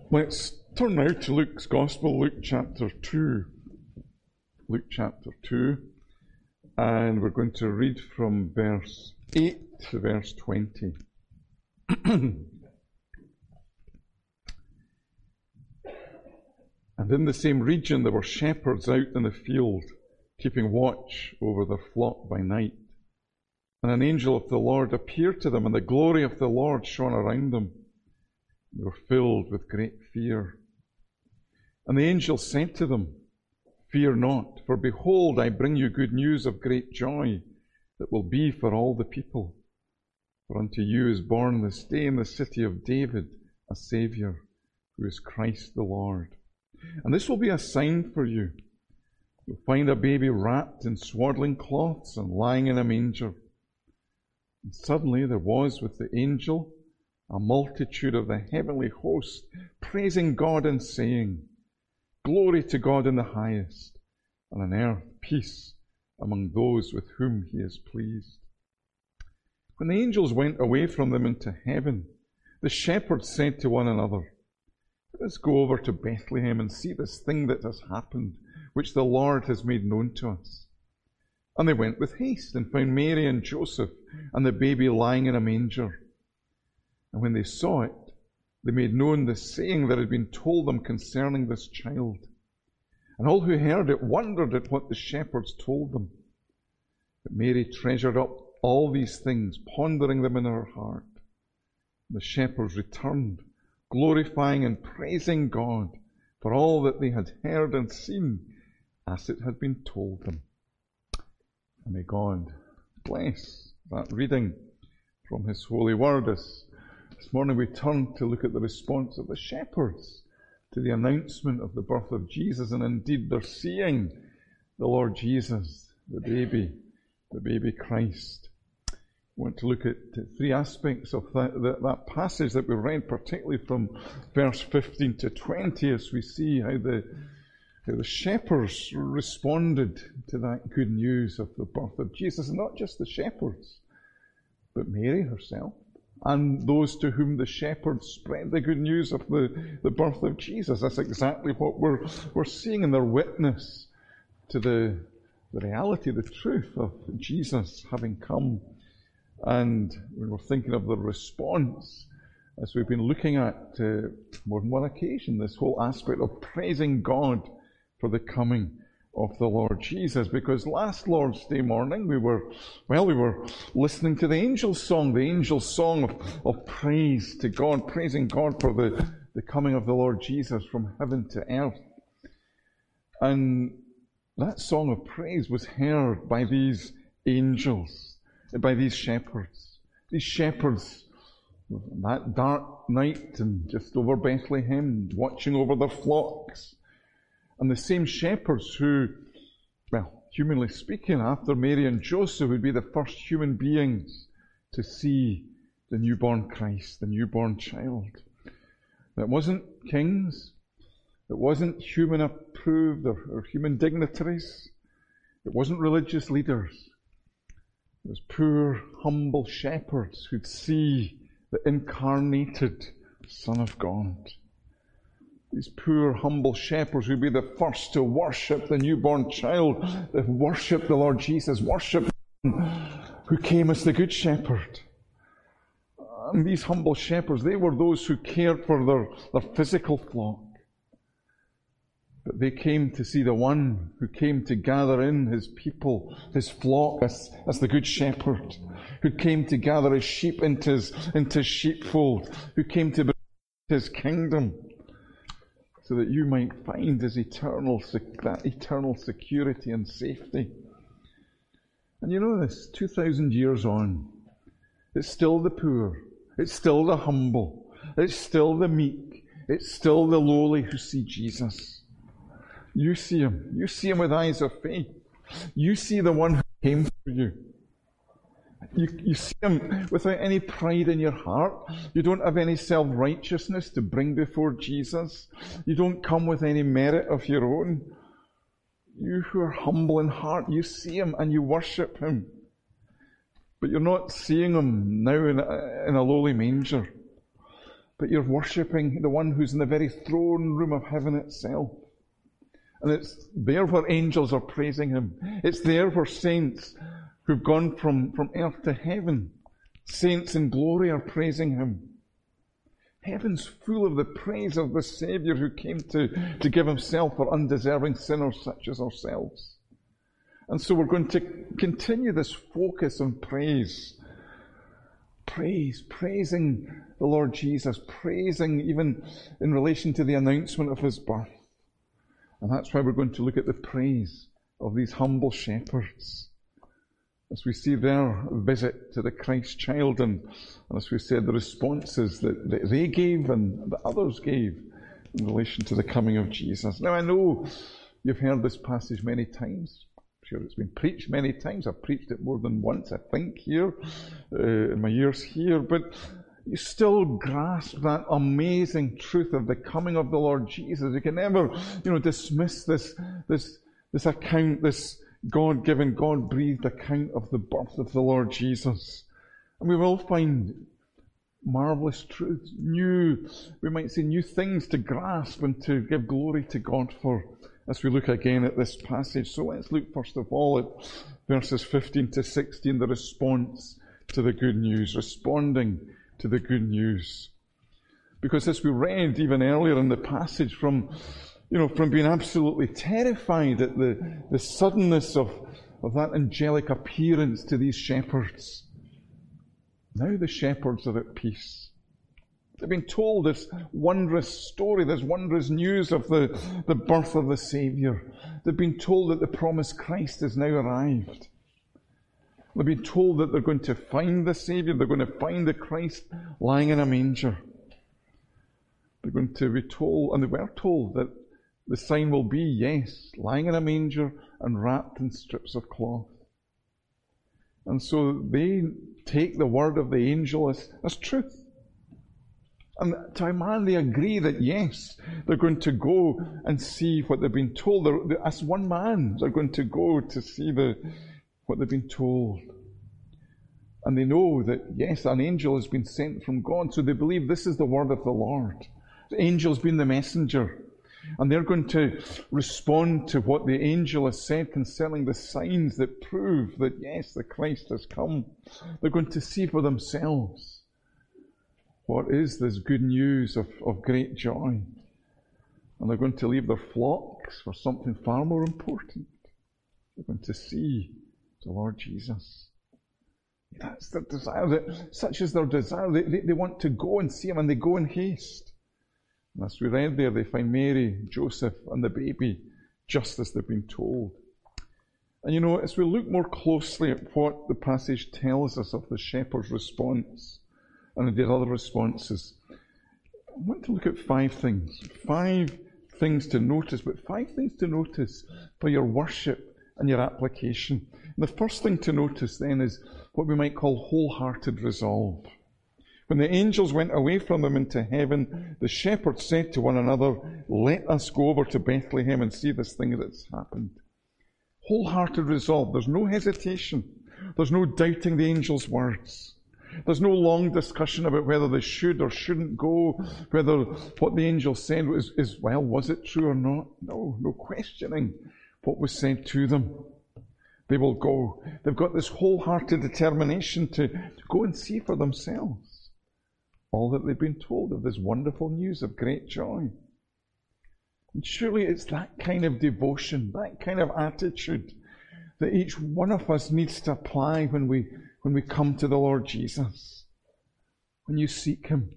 Let's turn now to Luke's Gospel, Luke chapter 2. Luke chapter 2. And we're going to read from verse 8 to verse 20. And in the same region there were shepherds out in the field, keeping watch over their flock by night. And an angel of the Lord appeared to them, and the glory of the Lord shone around them. They were filled with great fear. And the angel said to them, "Fear not, for behold, I bring you good news of great joy that will be for all the people. For unto you is born this day in the city of David a Saviour, who is Christ the Lord. And this will be a sign for you. You'll find a baby wrapped in swaddling cloths and lying in a manger." And suddenly there was with the angel a multitude of the heavenly host, praising God and saying, "Glory to God in the highest, and on earth peace among those with whom he is pleased." When the angels went away from them into heaven, the shepherds said to one another, "Let us go over to Bethlehem and see this thing that has happened, which the Lord has made known to us." And they went with haste and found Mary and Joseph and the baby lying in a manger. And when they saw it, they made known the saying that had been told them concerning this child. And all who heard it wondered at what the shepherds told them. But Mary treasured up all these things, pondering them in her heart. The shepherds returned, glorifying and praising God for all that they had heard and seen, as it had been told them. And may God bless that reading from His holy word. This morning we turn to look at the response of the shepherds to the announcement of the birth of Jesus, and indeed they're seeing the Lord Jesus, the baby Christ. I want to look at three aspects of that passage that we read, particularly from verse 15 to 20, as we see how the shepherds responded to that good news of the birth of Jesus. And not just the shepherds, but Mary herself, and those to whom the shepherds spread the good news of the birth of Jesus. That's exactly what we're seeing in their witness to the reality, the truth of Jesus having come. And when we're thinking of the response, as we've been looking at more than one occasion, this whole aspect of praising God for the coming of the Lord Jesus. Because last Lord's Day morning we were listening to the angel's song of praise to God, praising God for the coming of the Lord Jesus from heaven to earth. And that song of praise was heard by these angels, by these shepherds. These shepherds, that dark night and just over Bethlehem, watching over their flocks. And the same shepherds who, humanly speaking, after Mary and Joseph, would be the first human beings to see the newborn Christ, the newborn child. It wasn't kings, it wasn't human approved or human dignitaries, it wasn't religious leaders. It was poor, humble shepherds who'd see the incarnated Son of God. These poor, humble shepherds would be the first to worship the newborn child, to worship the Lord Jesus, worship Him who came as the Good Shepherd. And these humble shepherds, they were those who cared for their physical flock. But they came to see the one who came to gather in His people, His flock, as the Good Shepherd, who came to gather His sheep into His sheepfold, who came to bring His kingdom, so that you might find that eternal security and safety. And you know this, 2,000 years on, it's still the poor, it's still the humble, it's still the meek, it's still the lowly who see Jesus. You see Him with eyes of faith. You see the one who came for you. You see Him without any pride in your heart. You don't have any self-righteousness to bring before Jesus. You don't come with any merit of your own. You who are humble in heart, you see Him and you worship Him. But you're not seeing Him now in a lowly manger. but you're worshipping the one who's in the very throne room of heaven itself. And it's there where angels are praising him. It's there where saints who've gone from earth to heaven, saints in glory, are praising him. Heaven's full of the praise of the Saviour who came to give himself for undeserving sinners such as ourselves. And so we're going to continue this focus on praise. Praising the Lord Jesus, praising even in relation to the announcement of his birth. And that's why we're going to look at the praise of these humble shepherds. As we see their visit to the Christ child, and as we said, the responses that they gave and that others gave in relation to the coming of Jesus. Now I know you've heard this passage many times. I'm sure it's been preached many times. I've preached it more than once, I think, here, in my years here, but you still grasp that amazing truth of the coming of the Lord Jesus. You can never, dismiss this account, this God-given, God-breathed account of the birth of the Lord Jesus. And we will find marvellous truths, new things to grasp and to give glory to God for as we look again at this passage. So let's look first of all at verses 15 to 16, the response to the good news, responding to the good news. Because as we read even earlier in the passage, from being absolutely terrified at the suddenness of that angelic appearance to these shepherds, now the shepherds are at peace. They've been told this wondrous story, this wondrous news of the birth of the Saviour. They've been told that the promised Christ has now arrived. They've been told that they're going to find the Saviour, they're going to find the Christ lying in a manger. They're going to be told, and they were told, that the sign will be, yes, lying in a manger and wrapped in strips of cloth. And so they take the word of the angel as truth. And to a man they agree that yes, they're going to go and see what they've been told. As one man, they're going to go to see what they've been told. And they know that yes, an angel has been sent from God, so they believe this is the word of the Lord. The angel's been the messenger. And they're going to respond to what the angel has said concerning the signs that prove that yes, the Christ has come. They're going to see for themselves what is this good news of great joy. And they're going to leave their flocks for something far more important. They're going to see the Lord Jesus. That's their desire. Such is their desire. They want to go and see him, and they go in haste. And as we read there, they find Mary, Joseph, and the baby just as they've been told. And as we look more closely at what the passage tells us of the shepherd's response, and indeed other responses, I want to look at 5 things. 5 things to notice, but 5 things to notice for your worship and your application. And the first thing to notice then is what we might call wholehearted resolve. When the angels went away from them into heaven, the shepherds said to one another, "Let us go over to Bethlehem and see this thing that's happened." Wholehearted resolve. There's no hesitation. There's no doubting the angels' words. There's no long discussion about whether they should or shouldn't go, whether what the angel said was it true or not? No questioning what was said to them. They will go. They've got this wholehearted determination to go and see for themselves all that they've been told of this wonderful news of great joy. And surely it's that kind of devotion, that kind of attitude that each one of us needs to apply when we come to the Lord Jesus. When you seek him.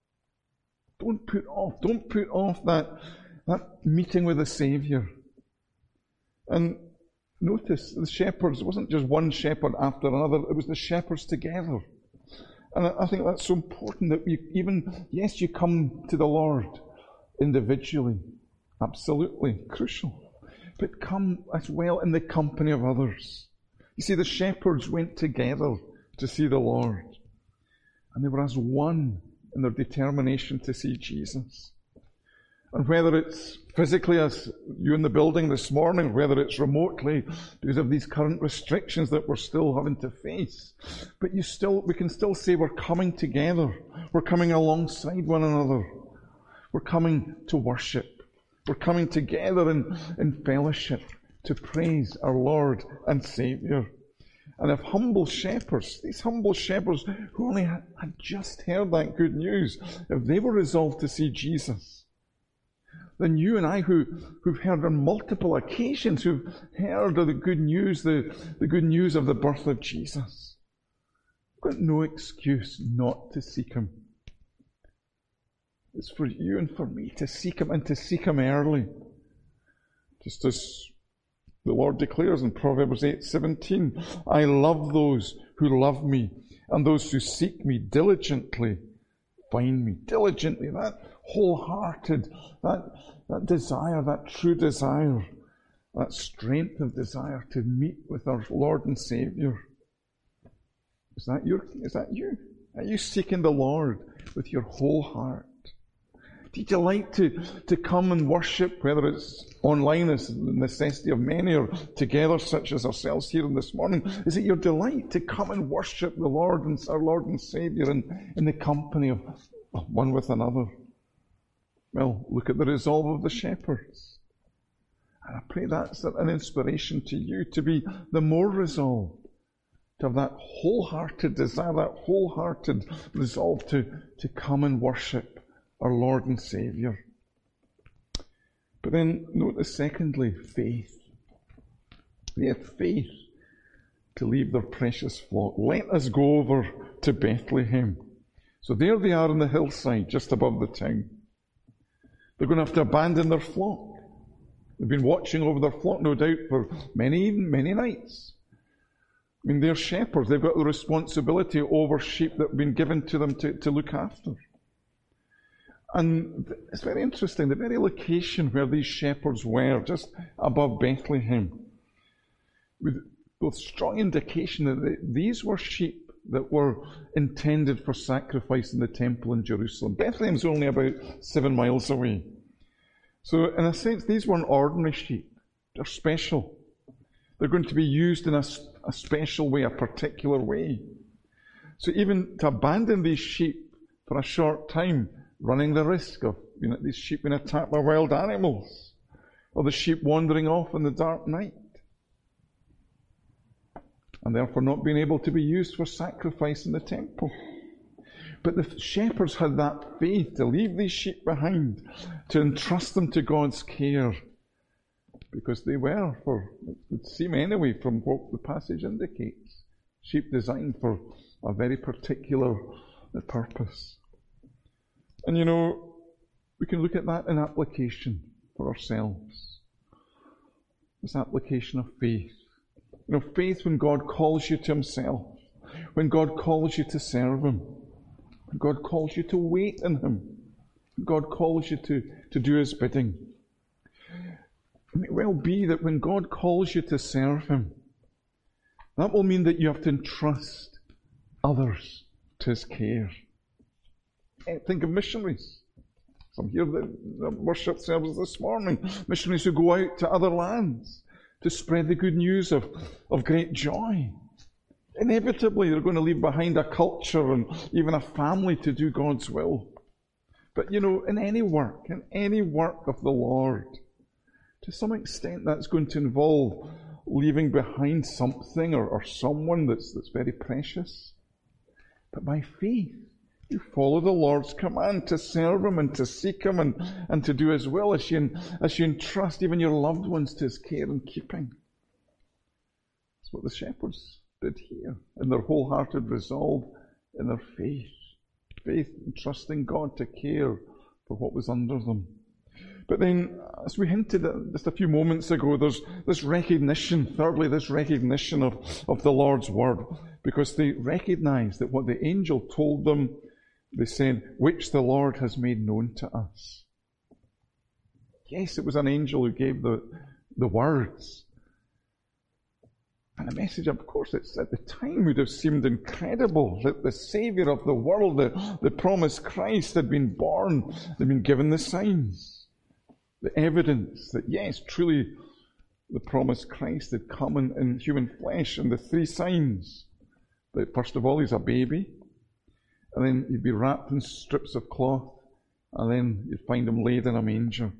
Don't put off that meeting with the Saviour. And notice the shepherds, it wasn't just one shepherd after another, it was the shepherds together. And I think that's so important that you come to the Lord individually. Absolutely crucial. But come as well in the company of others. You see, the shepherds went together to see the Lord. And they were as one in their determination to see Jesus. And whether it's physically as you in the building this morning, whether it's remotely because of these current restrictions that we're still having to face. But we can still say we're coming together. We're coming alongside one another. We're coming to worship. We're coming together in fellowship to praise our Lord and Saviour. And if these humble shepherds who only had just heard that good news, if they were resolved to see Jesus, then you and I who've heard on multiple occasions, who've heard of the good news, the good news of the birth of Jesus, we've got no excuse not to seek Him. It's for you and for me to seek Him, and to seek Him early. Just as the Lord declares in Proverbs 8:17, I love those who love me, and those who seek me diligently find me. Diligently, that wholehearted, that desire, that true desire, that strength of desire to meet with our Lord and Saviour. Is that you? Are you seeking the Lord with your whole heart? Do you delight to come and worship, whether it's online as the necessity of many, or together such as ourselves here this morning? Is it your delight to come and worship the Lord and our Lord and Saviour in the company of one with another? Well, look at the resolve of the shepherds. And I pray that's an inspiration to you to be the more resolved, to have that wholehearted desire, that wholehearted resolve to come and worship our Lord and Saviour. But then notice secondly, faith. They had faith to leave their precious flock. Let us go over to Bethlehem. So there they are on the hillside just above the town. They're going to have to abandon their flock. They've been watching over their flock, no doubt, for many nights. I mean, they're shepherds. They've got the responsibility over sheep that have been given to them to look after. And it's very interesting, the very location where these shepherds were, just above Bethlehem, with both strong indication that these were sheep that were intended for sacrifice in the temple in Jerusalem. Bethlehem's only about 7 miles away. So in a sense, these weren't ordinary sheep. They're special. They're going to be used in a special way, a particular way. So even to abandon these sheep for a short time, running the risk of these sheep being attacked by wild animals, or the sheep wandering off in the dark night, and therefore not being able to be used for sacrifice in the temple. But the shepherds had that faith to leave these sheep behind, to entrust them to God's care, because they were, it would seem anyway from what the passage indicates, sheep designed for a very particular purpose. And we can look at that in application for ourselves. This application of faith. Faith when God calls you to Himself, when God calls you to serve Him, when God calls you to wait in Him, when God calls you to do His bidding. It may well be that when God calls you to serve Him, that will mean that you have to entrust others to His care. Think of missionaries. Some here the worship service this morning. Missionaries who go out to other lands to spread the good news of great joy. Inevitably, they're going to leave behind a culture and even a family to do God's will. But in any work of the Lord, to some extent that's going to involve leaving behind something or someone that's very precious. But by faith, you follow the Lord's command to serve Him and to seek Him and to do His will as you entrust even your loved ones to His care and keeping. That's what the shepherds did here, in their wholehearted resolve, in their faith in trusting God to care for what was under them. But then, as we hinted at just a few moments ago, there's this recognition, thirdly, this recognition of the Lord's word, because they recognized that what the angel told them, they said, which the Lord has made known to us. Yes, it was an angel who gave the words. And the message, of course, it's at the time would have seemed incredible that the Saviour of the world, the promised Christ, had been born, had been given the signs. The evidence that, yes, truly the promised Christ had come in human flesh, and the three signs. That first of all, he's a baby, and then he'd be wrapped in strips of cloth, and then you'd find him laid in a manger.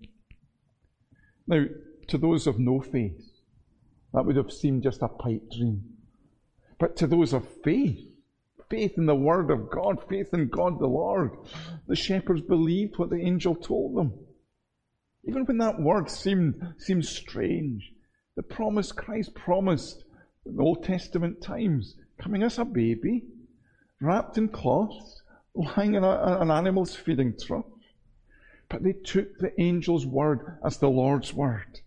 Now, to those of no faith, that would have seemed just a pipe dream. But to those of faith, faith in the Word of God, faith in God the Lord, the shepherds believed what the angel told them. Even when that word seemed strange, the promised Christ promised in the Old Testament times, coming as a baby, wrapped in cloths, lying in an animal's feeding trough. But they took the angel's word as the Lord's word.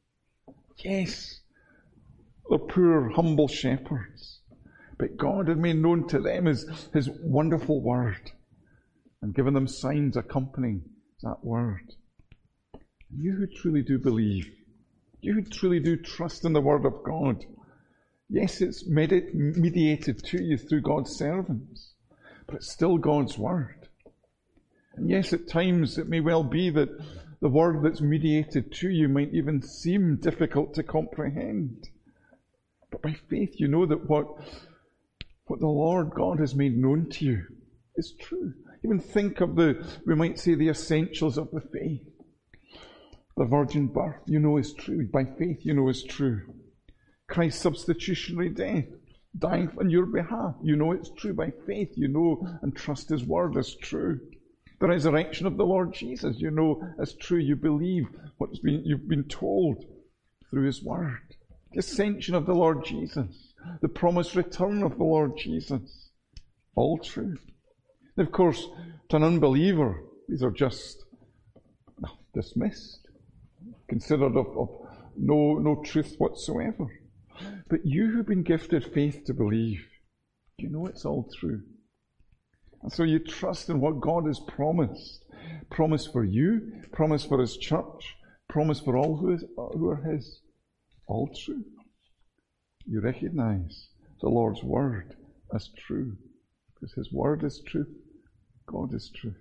Yes, they're poor, humble shepherds. But God had made known to them His wonderful word and given them signs accompanying that word. You who truly do believe, you who truly do trust in the word of God, yes, it's mediated to you through God's servants, but it's still God's word. And yes, at times it may well be that the word that's mediated to you might even seem difficult to comprehend. But by faith you know that what the Lord God has made known to you is true. Even think of we might say, the essentials of the faith. The virgin birth, you know, is true. By faith, you know, is true. Christ's substitutionary death, dying on your behalf, you know it's true. By faith, you know and trust His word is true. The resurrection of the Lord Jesus, you know is true. You believe you've been told through His word. The ascension of the Lord Jesus, the promised return of the Lord Jesus, all true. And of course, to an unbeliever, these are just dismissed, considered of no truth whatsoever. But you who've been gifted faith to believe, you know it's all true. And so you trust in what God has promised. Promised for you, promised for His church, promised for all who are His. All true. You recognize the Lord's word as true. Because His word is truth. God is truth.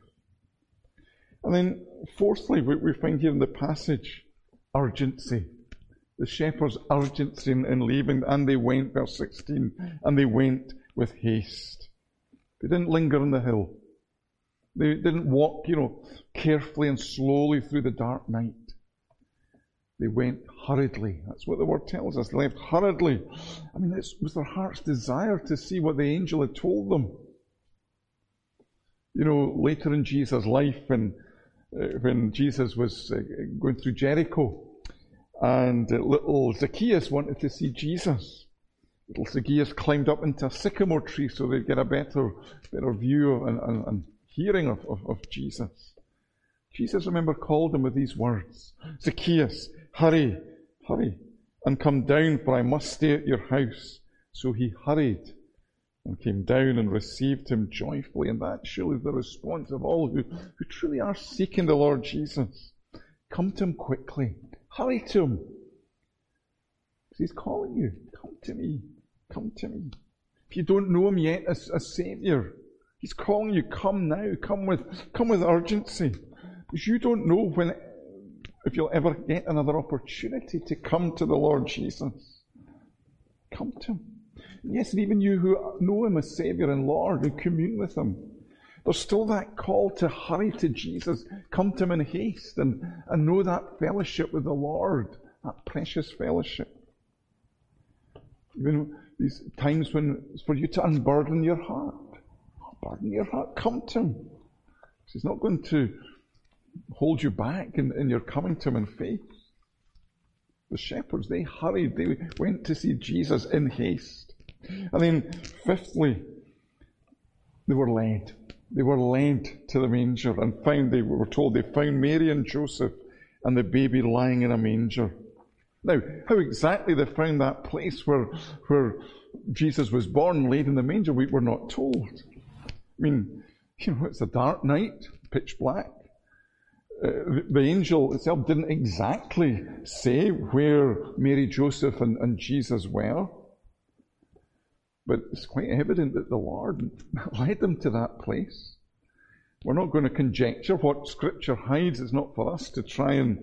And then, fourthly, we find here in the passage, urgency. The shepherds' urgency in leaving, and they went, verse 16, and they went with haste. They didn't linger on the hill. They didn't walk, carefully and slowly through the dark night. They went hurriedly. That's what the word tells us. They left hurriedly. I mean, it was their heart's desire to see what the angel had told them. Later in Jesus' life, when Jesus was going through Jericho, and little Zacchaeus wanted to see Jesus. Little Zacchaeus climbed up into a sycamore tree so they'd get a better view and hearing of Jesus. Jesus, remember, called him with these words, "Zacchaeus, hurry, hurry, and come down, for I must stay at your house." So he hurried and came down and received him joyfully. And that's surely the response of all who truly are seeking the Lord Jesus. Come to Him quickly. Hurry to Him. Because He's calling you. Come to me. Come to me. If you don't know Him yet as Saviour, He's calling you. Come now. Come with urgency. Because you don't know if you'll ever get another opportunity to come to the Lord Jesus. Come to Him. Yes, and even you who know Him as Saviour and Lord and commune with Him, there's still that call to hurry to Jesus. Come to Him in haste and know that fellowship with the Lord, that precious fellowship. Even these times when it's for you to unburden your heart. Unburden your heart. Come to Him. He's not going to hold you back in your coming to Him in faith. The shepherds, they hurried. They went to see Jesus in haste. And then, fifthly, they were led. They were led to the manger and they were told they found Mary and Joseph and the baby lying in a manger. Now, how exactly they found that place where Jesus was born, laid in the manger, we're not told. I mean, it's a dark night, pitch black. The angel itself didn't exactly say where Mary, Joseph, and Jesus were. But it's quite evident that the Lord led them to that place. We're not going to conjecture what Scripture hides. It's not for us to try and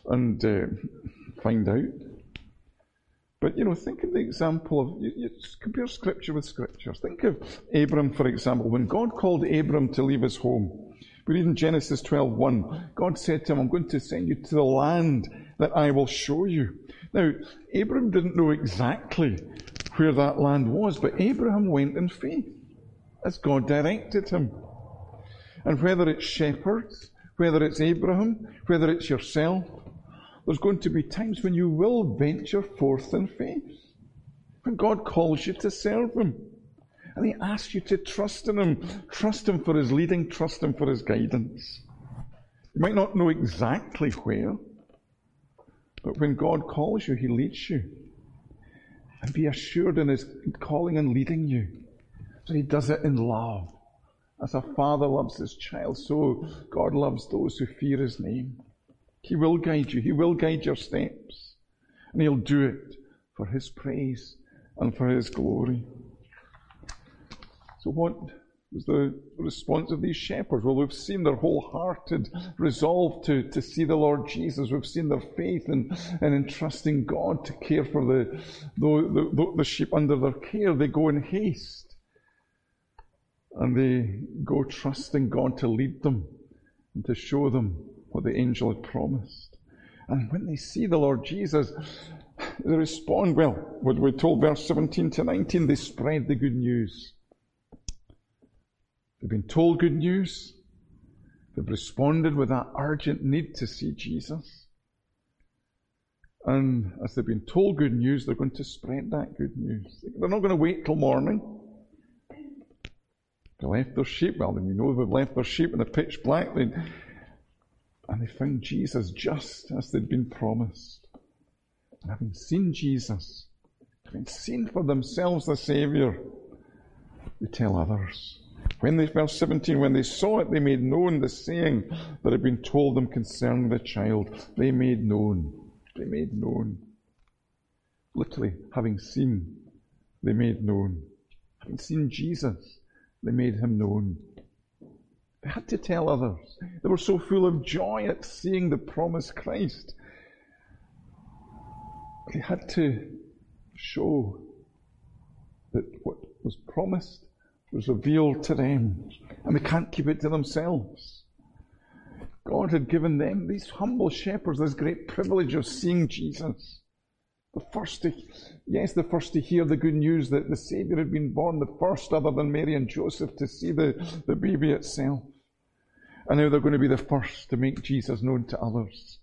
find out. But, think of the example of, you compare Scripture with Scripture. Think of Abram, for example. When God called Abram to leave his home, we read in Genesis 12:1, God said to him, I'm going to send you to the land that I will show you. Now, Abram didn't know exactly where that land was, but Abraham went in faith as God directed him. And whether it's shepherds, whether it's Abraham, whether it's yourself, there's going to be times when you will venture forth in faith. When God calls you to serve Him. And He asks you to trust in Him. Trust Him for His leading, trust Him for His guidance. You might not know exactly where, but when God calls you, He leads you. And be assured in His calling and leading you that He does it in love. As a father loves his child, so God loves those who fear His name. He will guide you. He will guide your steps. And He'll do it for His praise and for His glory. So what was the response of these shepherds? Well, we've seen their wholehearted resolve to see the Lord Jesus. We've seen their faith and in trusting God to care for the sheep under their care. They go in haste. And they go trusting God to lead them and to show them what the angel had promised. And when they see the Lord Jesus, they respond, well, what we're told, verse 17 to 19, they spread the good news. They've been told good news. They've responded with that urgent need to see Jesus. And as they've been told good news, they're going to spread that good news. They're not going to wait till morning. They left their sheep. Well, we know they've left their sheep in the pitch black. And they found Jesus just as they'd been promised. And having seen Jesus, having seen for themselves the Saviour, they tell others. Verse 17, when they saw it, they made known the saying that had been told them concerning the child. They made known. They made known. Literally, having seen, they made known. Having seen Jesus, they made Him known. They had to tell others. They were so full of joy at seeing the promised Christ. They had to show that what was promised was revealed to them. And they can't keep it to themselves. God had given them, these humble shepherds, this great privilege of seeing Jesus. The first to hear the good news that the Saviour had been born, the first other than Mary and Joseph to see the baby itself. And now they're going to be the first to make Jesus known to others.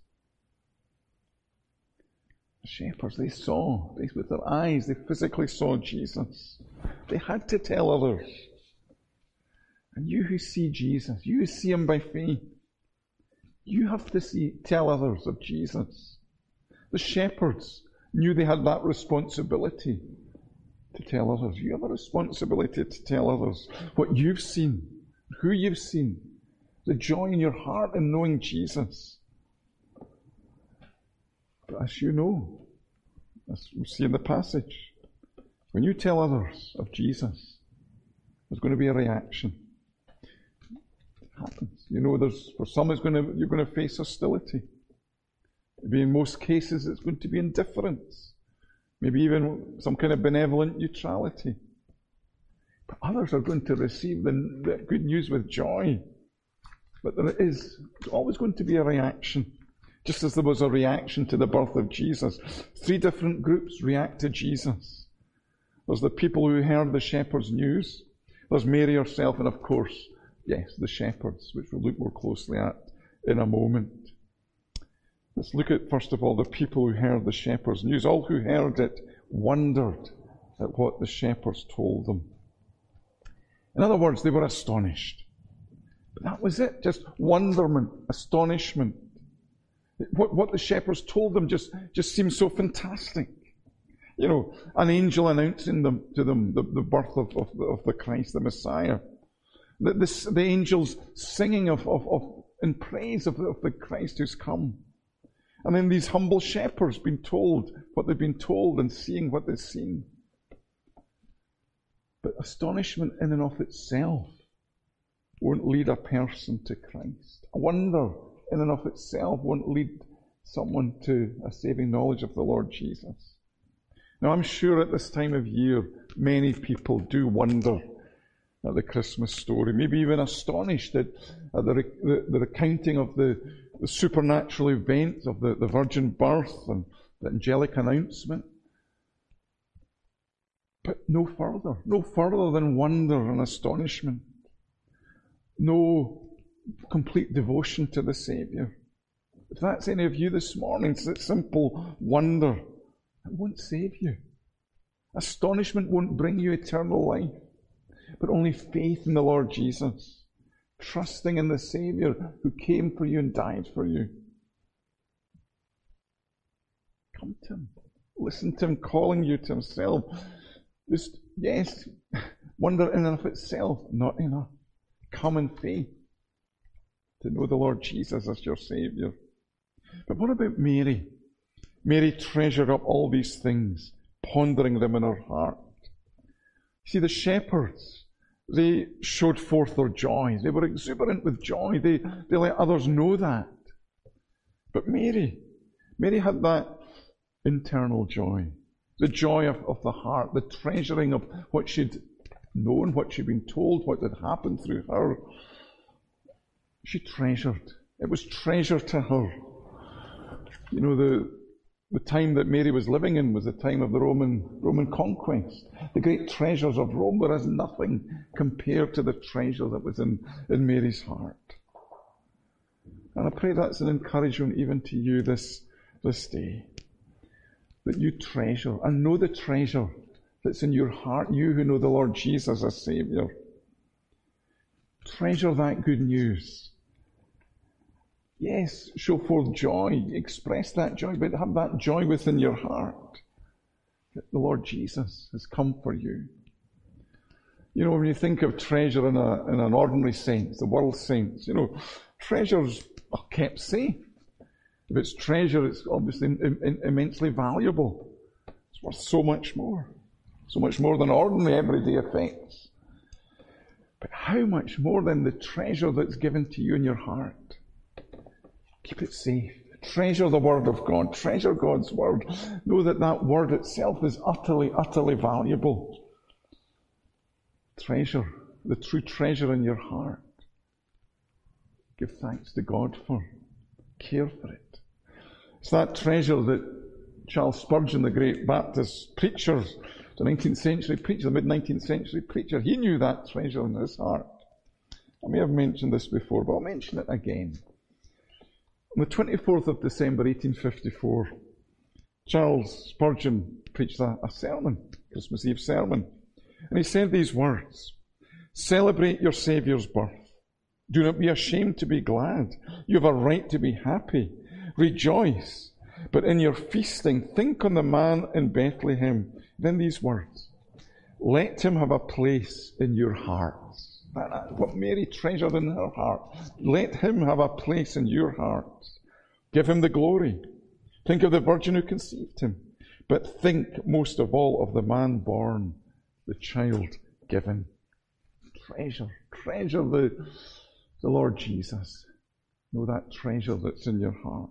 The shepherds, with their eyes, they physically saw Jesus. They had to tell others. And you who see Jesus, you who see Him by faith, you have to tell others of Jesus. The shepherds knew they had that responsibility to tell others. You have a responsibility to tell others what you've seen, who you've seen, the joy in your heart in knowing Jesus. But as you know, as we see in the passage, when you tell others of Jesus, there's going to be a reaction. It happens. For some you're going to face hostility. Maybe in most cases it's going to be indifference. Maybe even some kind of benevolent neutrality. But others are going to receive the good news with joy. But there's always going to be a reaction. Just as there was a reaction to the birth of Jesus. 3 different groups react to Jesus. There's the people who heard the shepherds' news. There's Mary herself, and of course, yes, the shepherds, which we'll look more closely at in a moment. Let's look at, first of all, the people who heard the shepherds' news. All who heard it wondered at what the shepherds told them. In other words, they were astonished. But that was it, just wonderment, astonishment. What the shepherds told them just seemed so fantastic. An angel announcing to them the birth of the Christ, the Messiah. The angels singing in praise of the Christ who's come. And then these humble shepherds being told what they've been told and seeing what they've seen. But astonishment in and of itself won't lead a person to Christ. A wonder in and of itself won't lead someone to a saving knowledge of the Lord Jesus. Now, I'm sure at this time of year, many people do wonder at the Christmas story, maybe even astonished at the recounting of the supernatural events of the virgin birth and the angelic announcement. But no further than wonder and astonishment. No complete devotion to the Saviour. If that's any of you this morning, it's that simple wonder. It won't save you. Astonishment won't bring you eternal life, but only faith in the Lord Jesus, trusting in the Saviour who came for you and died for you. Come to Him. Listen to Him calling you to Himself. Just, yes, wonder in and of itself, not enough. Come in faith to know the Lord Jesus as your Saviour. But what about Mary? Mary treasured up all these things, pondering them in her heart. See, the shepherds, they showed forth their joy. They were exuberant with joy. They let others know that. But Mary had that internal joy, the joy of the heart, the treasuring of what she'd known, what she'd been told, what had happened through her. She treasured. It was treasure to her. You know, the time that Mary was living in was the time of the Roman conquest. The great treasures of Rome were as nothing compared to the treasure that was in Mary's heart. And I pray that's an encouragement even to you this day, that you treasure and know the treasure that's in your heart, you who know the Lord Jesus as Saviour. Treasure that good news. Yes, show forth joy, express that joy, but have that joy within your heart that the Lord Jesus has come for you. You know, when you think of treasure in an ordinary sense, the world sense, you know, treasures are kept safe. If it's treasure, it's obviously immensely valuable. It's worth so much more than ordinary everyday effects. But how much more than the treasure that's given to you in your heart? Keep it safe. Treasure the Word of God. Treasure God's Word. Know that that Word itself is utterly, utterly valuable. Treasure, the true treasure in your heart. Give thanks to God for. Care for it. It's that treasure that Charles Spurgeon, the great Baptist preacher, the 19th century preacher, the mid-19th century preacher, he knew that treasure in his heart. I may have mentioned this before, but I'll mention it again. On the 24th of December 1854, Charles Spurgeon preached a sermon, Christmas Eve sermon, and he said these words: "Celebrate your Saviour's birth. Do not be ashamed to be glad. You have a right to be happy. Rejoice. But in your feasting, think on the man in Bethlehem." Then these words: "Let him have a place in your hearts." That's what Mary treasured in her heart. Let him have a place in your hearts. Give him the glory. Think of the virgin who conceived him. But think most of all of the man born, the child given. Treasure the Lord Jesus. Know that treasure that's in your heart.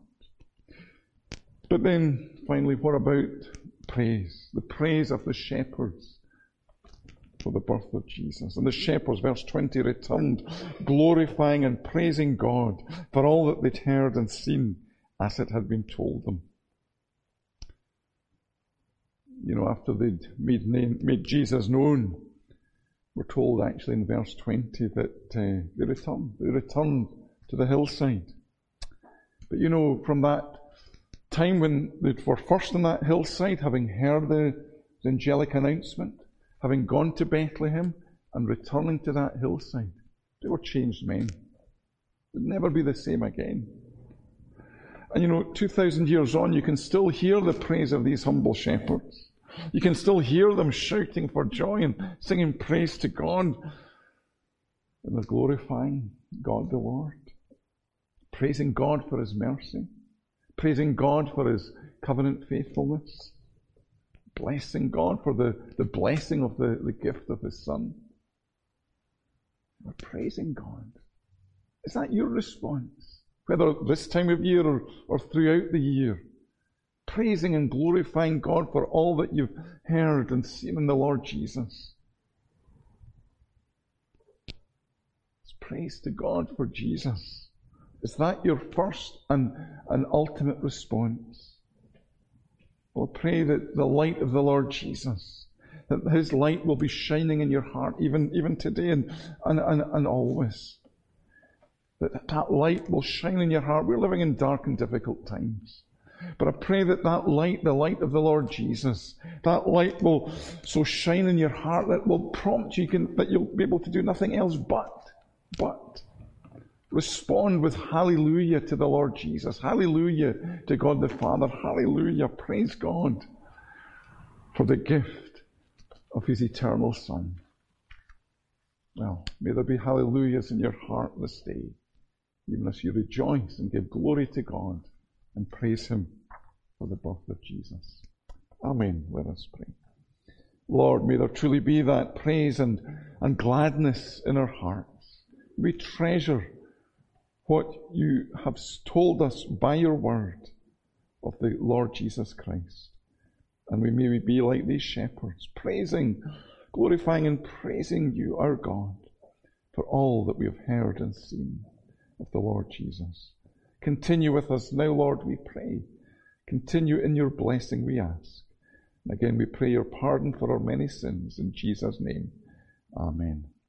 But then, finally, what about praise? The praise of the shepherds for the birth of Jesus. And the shepherds, verse 20, returned, glorifying and praising God for all that they'd heard and seen as it had been told them. You know, after they'd made Jesus known, we're told actually in verse 20 that they returned to the hillside. But you know, from that time when they were first on that hillside, having heard the angelic announcement, having gone to Bethlehem and returning to that hillside, they were changed men. They'd never be the same again. And you know, 2,000 years on, you can still hear the praise of these humble shepherds. You can still hear them shouting for joy and singing praise to God. And they're glorifying God the Lord, praising God for His mercy, praising God for His covenant faithfulness, blessing God for the blessing of the gift of His Son. We're praising God. Is that your response? Whether this time of year or throughout the year. Praising and glorifying God for all that you've heard and seen in the Lord Jesus. It's praise to God for Jesus. Is that your first and ultimate response? Well, pray that the light of the Lord Jesus, that His light will be shining in your heart, even today and always. That light will shine in your heart. We're living in dark and difficult times. But I pray that light, the light of the Lord Jesus, that light will so shine in your heart that will prompt you, that you'll be able to do nothing else but respond with hallelujah to the Lord Jesus. Hallelujah to God the Father. Hallelujah. Praise God for the gift of His eternal Son. Well, may there be hallelujahs in your heart this day, even as you rejoice and give glory to God and praise Him for the birth of Jesus. Amen. Let us pray. Lord, may there truly be that praise and gladness in our hearts. We treasure what you have told us by your word of the Lord Jesus Christ. And we may be like these shepherds, glorifying and praising you, our God, for all that we have heard and seen of the Lord Jesus. Continue with us now, Lord, we pray. Continue in your blessing, we ask. And again, we pray your pardon for our many sins. In Jesus' name, amen.